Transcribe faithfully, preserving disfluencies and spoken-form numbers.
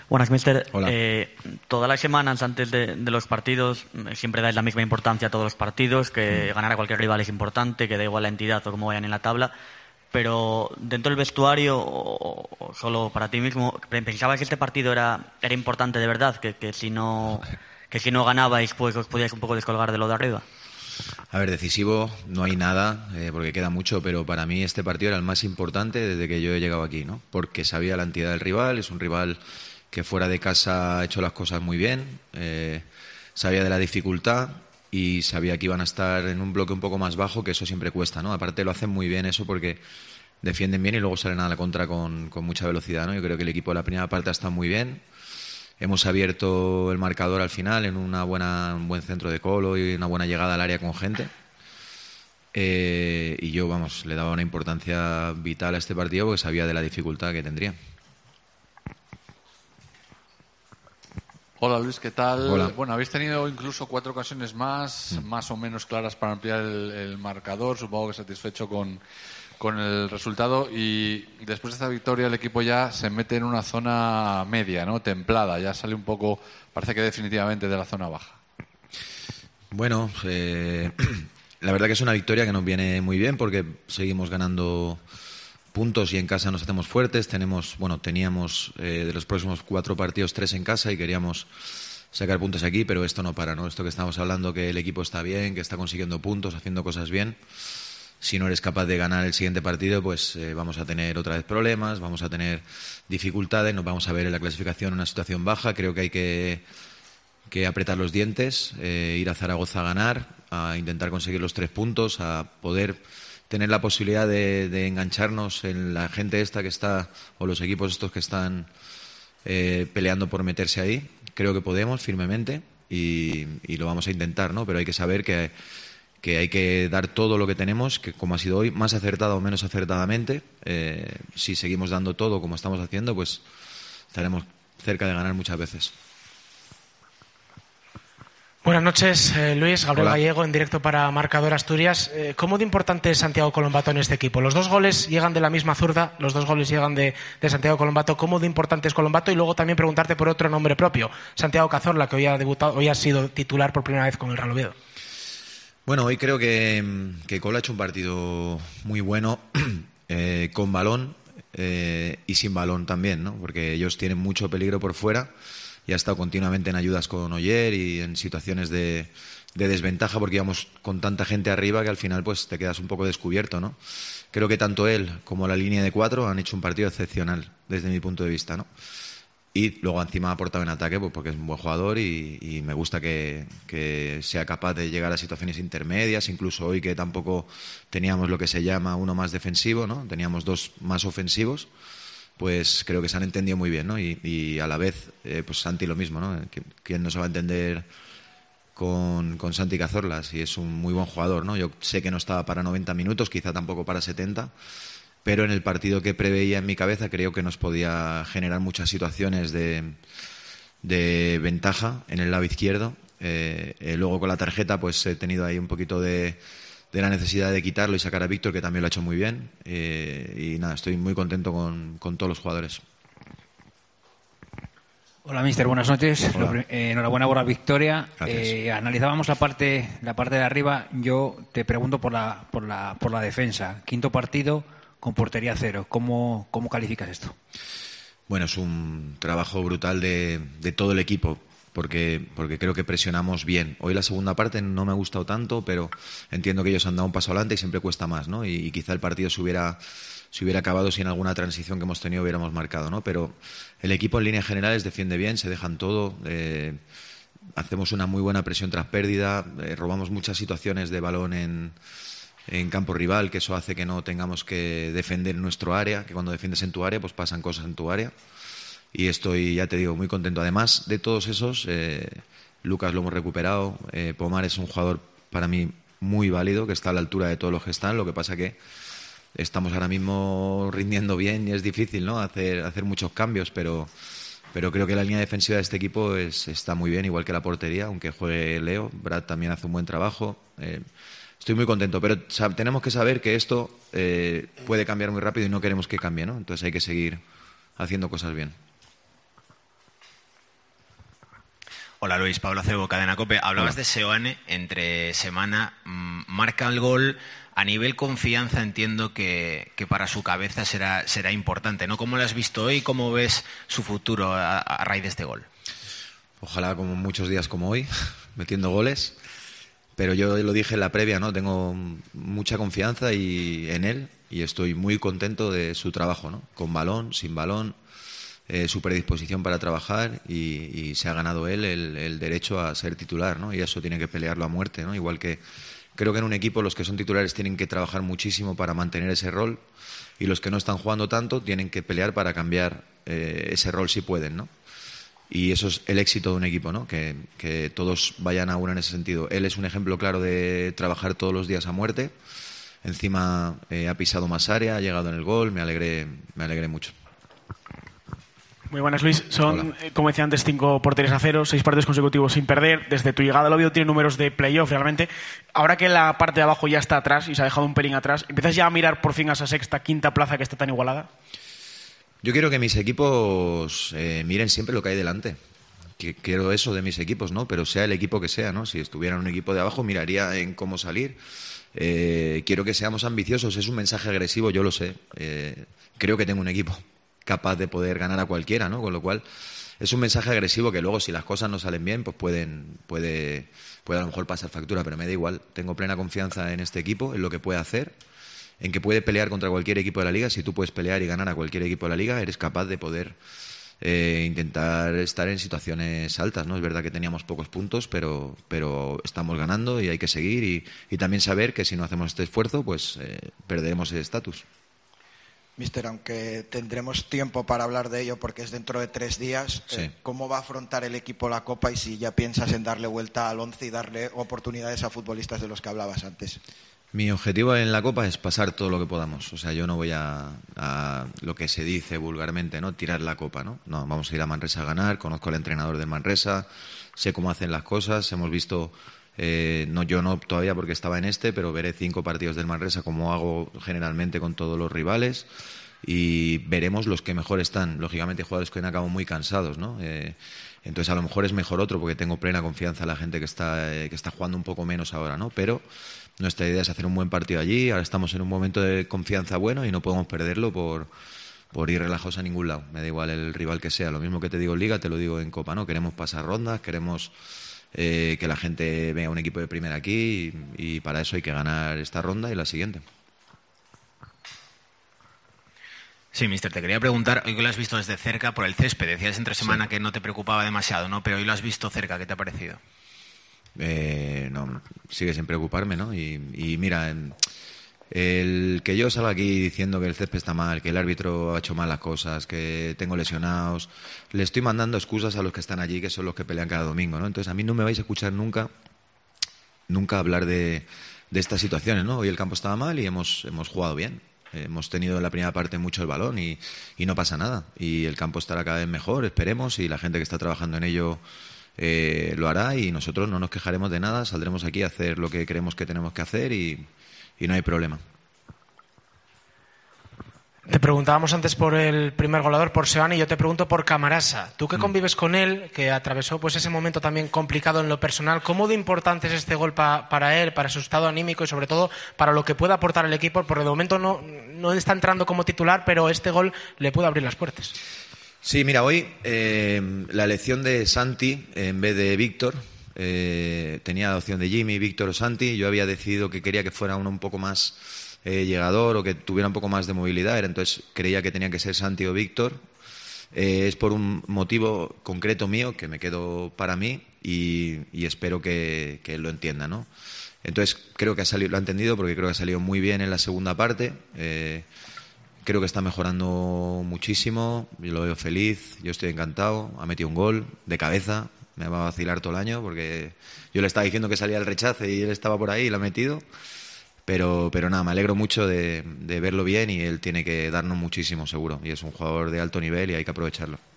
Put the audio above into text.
Buenas, mister. Hola. Eh, todas las semanas antes de, de los partidos eh, siempre dais la misma importancia a todos los partidos, que mm. ganar a cualquier rival es importante, que da igual la entidad o cómo vayan en la tabla. Pero dentro del vestuario, o, o solo para ti mismo, ¿pensabas que este partido era, era importante de verdad? Que, que, si no, que si no ganabais, pues os podíais un poco descolgar de lo de arriba. A ver, decisivo no hay nada, eh, porque queda mucho, pero para mí este partido era el más importante desde que yo he llegado aquí, ¿no? Porque sabía la entidad del rival, es un rival que fuera de casa ha hecho las cosas muy bien, eh, sabía de la dificultad y sabía que iban a estar en un bloque un poco más bajo, que eso siempre cuesta, ¿no? Aparte lo hacen muy bien eso porque defienden bien y luego salen a la contra con, con mucha velocidad, ¿no? Yo creo que el equipo de la primera parte ha estado muy bien. Hemos abierto el marcador al final en una buena, un buen centro de Colo y una buena llegada al área con gente. Eh, y yo, vamos, le daba una importancia vital a este partido porque sabía de la dificultad que tendría. Hola Luis, ¿qué tal? Hola. Bueno, habéis tenido incluso cuatro ocasiones más, mm. más o menos claras para ampliar el, el marcador. Supongo que satisfecho con, con el resultado. Y después de esta victoria el equipo ya se mete en una zona media, ¿no? Templada. Ya sale un poco, parece que definitivamente, de la zona baja. Bueno, eh, la verdad que es una victoria que nos viene muy bien porque seguimos ganando puntos y en casa nos hacemos fuertes. Tenemos, bueno, teníamos eh, de los próximos cuatro partidos tres en casa y queríamos sacar puntos aquí, pero esto no para, ¿no? Esto que estamos hablando, que el equipo está bien, que está consiguiendo puntos, haciendo cosas bien. Si no eres capaz de ganar el siguiente partido, pues eh, vamos a tener otra vez problemas, vamos a tener dificultades, nos vamos a ver en la clasificación en una situación baja. Creo que hay que, que apretar los dientes, eh, ir a Zaragoza a ganar, a intentar conseguir los tres puntos, a poder tener la posibilidad de, de engancharnos en la gente esta que está, o los equipos estos que están eh, peleando por meterse ahí. Creo que podemos firmemente y, y lo vamos a intentar, ¿no? Pero hay que saber que, que hay que dar todo lo que tenemos, que como ha sido hoy, más acertada o menos acertadamente. Eh, si seguimos dando todo como estamos haciendo, pues estaremos cerca de ganar muchas veces. Buenas noches, eh, Luis. Gabriel Hola. Gallego, en directo para Marcador Asturias. Eh, ¿Cómo de importante es Santiago Colombato en este equipo? Los dos goles llegan de la misma zurda, los dos goles llegan de, de Santiago Colombato. ¿Cómo de importante es Colombato? Y luego también preguntarte por otro nombre propio, Santiago Cazorla, que hoy ha debutado, hoy ha sido titular por primera vez con el Real Oviedo. Bueno, hoy creo que, que Colo ha hecho un partido muy bueno, eh, con balón eh, y sin balón también, ¿no? Porque ellos tienen mucho peligro por fuera. Y ha estado continuamente en ayudas con Oyer y en situaciones de, de desventaja porque íbamos con tanta gente arriba que al final pues te quedas un poco descubierto, ¿no? Creo que tanto él como la línea de cuatro han hecho un partido excepcional desde mi punto de vista, ¿no? Y luego encima ha aportado en ataque pues porque es un buen jugador y, y me gusta que, que sea capaz de llegar a situaciones intermedias, incluso hoy que tampoco teníamos lo que se llama uno más defensivo, ¿no? Teníamos dos más ofensivos. Pues creo que se han entendido muy bien, ¿no? Y, y a la vez, eh, pues Santi lo mismo, ¿no? ¿Quién no se va a entender con, con Santi Cazorla? Si es un muy buen jugador, ¿no? Yo sé que no estaba para noventa minutos, quizá tampoco para setenta, pero en el partido que preveía en mi cabeza creo que nos podía generar muchas situaciones de, de ventaja en el lado izquierdo. Eh, eh, luego con la tarjeta pues he tenido ahí un poquito de... de la necesidad de quitarlo y sacar a Víctor, que también lo ha hecho muy bien. Eh, y nada, estoy muy contento con, con todos los jugadores. Hola, míster, buenas noches. Hola. Eh, enhorabuena por la victoria. Eh, analizábamos la parte, la parte de arriba. Yo te pregunto por la, por la, por la defensa. Quinto partido con portería cero. ¿Cómo, cómo calificas esto? Bueno, es un trabajo brutal de, de todo el equipo. Porque, porque creo que presionamos bien. Hoy la segunda parte no me ha gustado tanto, pero entiendo que ellos han dado un paso adelante y siempre cuesta más, ¿no? Y, y quizá el partido se hubiera, se hubiera acabado si en alguna transición que hemos tenido hubiéramos marcado, ¿no? Pero el equipo en líneas generales defiende bien, se dejan todo, eh, hacemos una muy buena presión tras pérdida, eh, robamos muchas situaciones de balón en, en campo rival, que eso hace que no tengamos que defender nuestro área, que cuando defiendes en tu área pues pasan cosas en tu área. Y estoy, ya te digo, muy contento. Además de todos esos, eh, Lucas lo hemos recuperado. Eh, Pomar es un jugador para mí muy válido, que está a la altura de todos los que están. Lo que pasa que estamos ahora mismo rindiendo bien y es difícil, ¿no? Hacer, hacer muchos cambios, pero, pero creo que la línea defensiva de este equipo es, está muy bien, igual que la portería, aunque juegue Leo. Brad también hace un buen trabajo. Eh, estoy muy contento, pero o sea, tenemos que saber que esto eh, puede cambiar muy rápido y no queremos que cambie, ¿no? Entonces hay que seguir haciendo cosas bien. Hola Luis, Pablo Acebo, Cadena COPE. Hablabas Hola. de Seoane entre semana, mmm, marca el gol. A nivel confianza entiendo que, que para su cabeza será, será importante, ¿no? ¿Cómo lo has visto hoy y cómo ves su futuro a, a raíz de este gol? Ojalá como muchos días como hoy, metiendo goles. Pero yo lo dije en la previa, ¿no? Tengo mucha confianza y, en él y estoy muy contento de su trabajo, ¿no? Con balón, sin balón, eh, su predisposición para trabajar y, y se ha ganado él el, el derecho a ser titular, ¿no? Y eso tiene que pelearlo a muerte, ¿no? Igual que creo que en un equipo los que son titulares tienen que trabajar muchísimo para mantener ese rol y los que no están jugando tanto tienen que pelear para cambiar eh, ese rol si pueden, ¿no? Y eso es el éxito de un equipo, ¿no? Que, que todos vayan a una en ese sentido. Él es un ejemplo claro de trabajar todos los días a muerte. Encima eh, ha pisado más área, ha llegado en el gol, me alegré, me alegré mucho. Muy buenas, Luis. Son, Hola. como decía antes, cinco porterías a cero, seis partidos consecutivos sin perder. Desde tu llegada al Oviedo tiene números de playoff realmente. Ahora que la parte de abajo ya está atrás y se ha dejado un pelín atrás, ¿empiezas ya a mirar por fin a esa sexta, quinta plaza que está tan igualada? Yo quiero que mis equipos eh, miren siempre lo que hay delante. Que, quiero eso de mis equipos, ¿no? Pero sea el equipo que sea, ¿no? Si estuviera en un equipo de abajo, miraría en cómo salir. Eh, quiero que seamos ambiciosos. Es un mensaje agresivo, yo lo sé. Eh, creo que tengo un equipo capaz de poder ganar a cualquiera, ¿no? Con lo cual es un mensaje agresivo que luego si las cosas no salen bien, pues pueden puede puede a lo mejor pasar factura, pero me da igual. Tengo plena confianza en este equipo, en lo que puede hacer, en que puede pelear contra cualquier equipo de la liga. Si tú puedes pelear y ganar a cualquier equipo de la liga, eres capaz de poder eh, intentar estar en situaciones altas, ¿no? Es verdad que teníamos pocos puntos, pero pero estamos ganando y hay que seguir y, y también saber que si no hacemos este esfuerzo, pues eh, perderemos ese estatus. Mister, aunque tendremos tiempo para hablar de ello porque es dentro de tres días, Sí. eh, ¿cómo va a afrontar el equipo la Copa y si ya piensas en darle vuelta al once y darle oportunidades a futbolistas de los que hablabas antes? Mi objetivo en la Copa es pasar todo lo que podamos. O sea, yo no voy a, a lo que se dice vulgarmente, ¿no? Tirar la Copa, ¿no? No, vamos a ir a Manresa a ganar. Conozco al entrenador del Manresa, sé cómo hacen las cosas. Hemos visto, eh, no yo no todavía porque estaba en este, pero veré cinco partidos del Manresa como hago generalmente con todos los rivales y veremos los que mejor están. Lógicamente, jugadores que han acabado muy cansados, ¿no? Eh, entonces, a lo mejor es mejor otro porque tengo plena confianza en la gente que está, eh, que está jugando un poco menos ahora, ¿no? Pero nuestra idea es hacer un buen partido allí. Ahora estamos en un momento de confianza bueno y no podemos perderlo por, por ir relajados a ningún lado. Me da igual el rival que sea. Lo mismo que te digo en Liga, te lo digo en Copa, ¿no? Queremos pasar rondas, queremos eh, que la gente vea un equipo de primera aquí y, y para eso hay que ganar esta ronda y la siguiente. Sí, mister, te quería preguntar, hoy que lo has visto desde cerca por el césped, decías entre semana Sí. que no te preocupaba demasiado, ¿no? Pero hoy lo has visto cerca, ¿qué te ha parecido? Eh, no, sigue sin preocuparme, ¿no? Y, y mira, en- el que yo salga aquí diciendo que el césped está mal, que el árbitro ha hecho mal las cosas, que tengo lesionados, le estoy mandando excusas a los que están allí, que son los que pelean cada domingo, ¿no? Entonces a mí no me vais a escuchar nunca, nunca hablar de, de estas situaciones, ¿no? Hoy el campo estaba mal y hemos, hemos jugado bien. Hemos tenido en la primera parte mucho el balón y, y no pasa nada. Y el campo estará cada vez mejor, esperemos, y la gente que está trabajando en ello eh, lo hará y nosotros no nos quejaremos de nada, saldremos aquí a hacer lo que creemos que tenemos que hacer y, y no hay problema. Te preguntábamos antes por el primer goleador, por Seoane, y yo te pregunto por Camarasa. Tú que convives con él, que atravesó pues ese momento también complicado en lo personal, ¿cómo de importante es este gol pa, para él, para su estado anímico y sobre todo para lo que pueda aportar el equipo? Porque de momento no, no está entrando como titular, pero este gol le puede abrir las puertas. Sí, mira, hoy eh, la elección de Santi en vez de Víctor, eh, tenía la opción de Jimmy, Víctor o Santi. Yo había decidido que quería que fuera uno un poco más eh, llegador o que tuviera un poco más de movilidad. Era, entonces creía que tenía que ser Santi o Víctor. Eh, es por un motivo concreto mío que me quedo para mí y, y espero que, que él lo entienda, ¿no? Entonces creo que ha salido, lo ha entendido porque creo que ha salido muy bien en la segunda parte. Eh, creo que está mejorando muchísimo. Yo lo veo feliz, yo estoy encantado. Ha metido un gol de cabeza. Me va a vacilar todo el año porque yo le estaba diciendo que salía el rechace y él estaba por ahí y lo ha metido. Pero, pero nada, me alegro mucho de, de verlo bien y él tiene que darnos muchísimo seguro. Y es un jugador de alto nivel y hay que aprovecharlo.